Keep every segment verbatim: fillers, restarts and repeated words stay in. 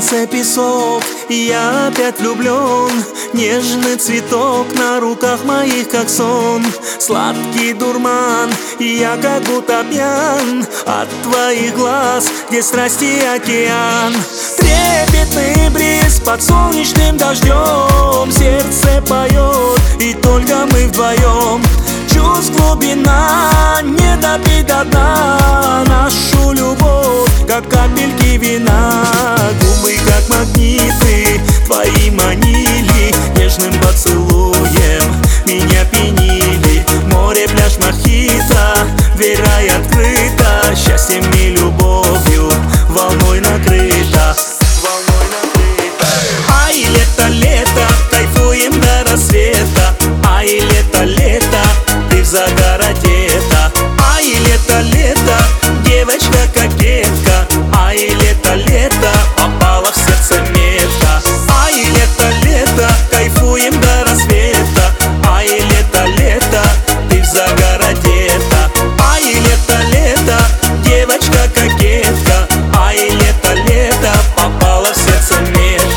сердце песок, и я опять влюблен. Нежный цветок на руках моих, как сон. Сладкий дурман, и я как будто пьян от твоих глаз, где страсти океан. Трепетный бриз под солнечным дождем, сердце поет, и только мы вдвоем. Чувств глубина, не допить до дна нашу любовь, как капельки вина. Губы как магниты твои манили, нежным поцелуем меня пьянили. Море, пляж, мохито, дверь рай открыта, счастьем и любовью волной накрыта. Ай, лето, лето, кайфуем до рассвета. Ай, лето, лето, ты в загороде-то. Ай, лето, лето, девочка-кокетка. Ай, лето, лето, попала в сердце метка. Ай, лето, лето, кайфуем до рассвета. Ай, лето, лето, ты в загороде-то. Ай, лето, лето, девочка-кокетка. Ай, лето, лето, попала в сердце метка.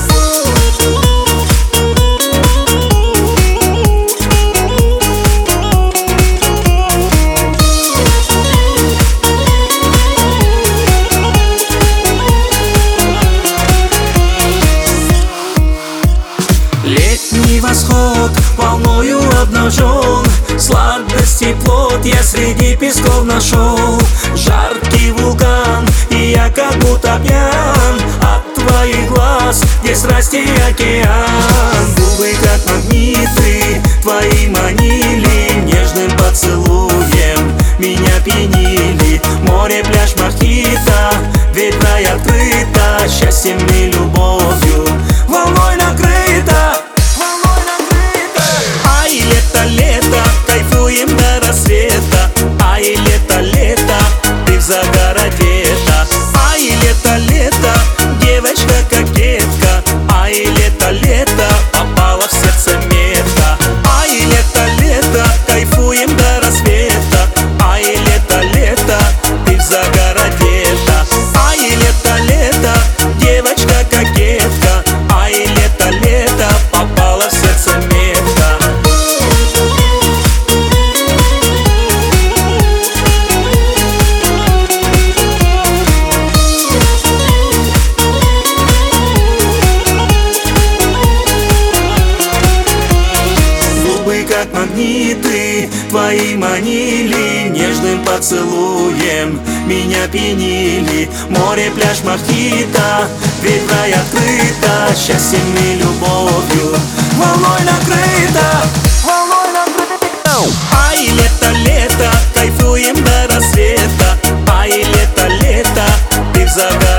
Летний восход волною обнажен, сладость и плод я среди песков нашел. Жаркий вулкан, и я как будто пьян от твоих глаз, где страсти и океан. Губы как магниты твои манили, нежным поцелуем меня пьянили. Море, пляж, мохито, дверь рай открыта, счастьем и любовью волной накрыта. Ай, лето, лето, кайфуем до рассвета. Ай, лето, лето, ты в загороде-то. Ай, лето, лето, девочка-кокетка. Ай, лето, лето, попала в сердце метка. Ай, лето, лето, кайфуем до рассвета. Ай, лето, лето, ты в загороде-то. Ай, лето, лето, девочка-кокетка. Ай, лето, лето, попала в сердце метка. Как магниты твои манили, нежным поцелуем меня пьянили. Море, пляж, мохито, дверь рай открыта, счастьем и любовью волной накрыта. Волной накрыта. Ай, лето, лето, кайфуем до рассвета. Ай, лето, лето, ты в загороде.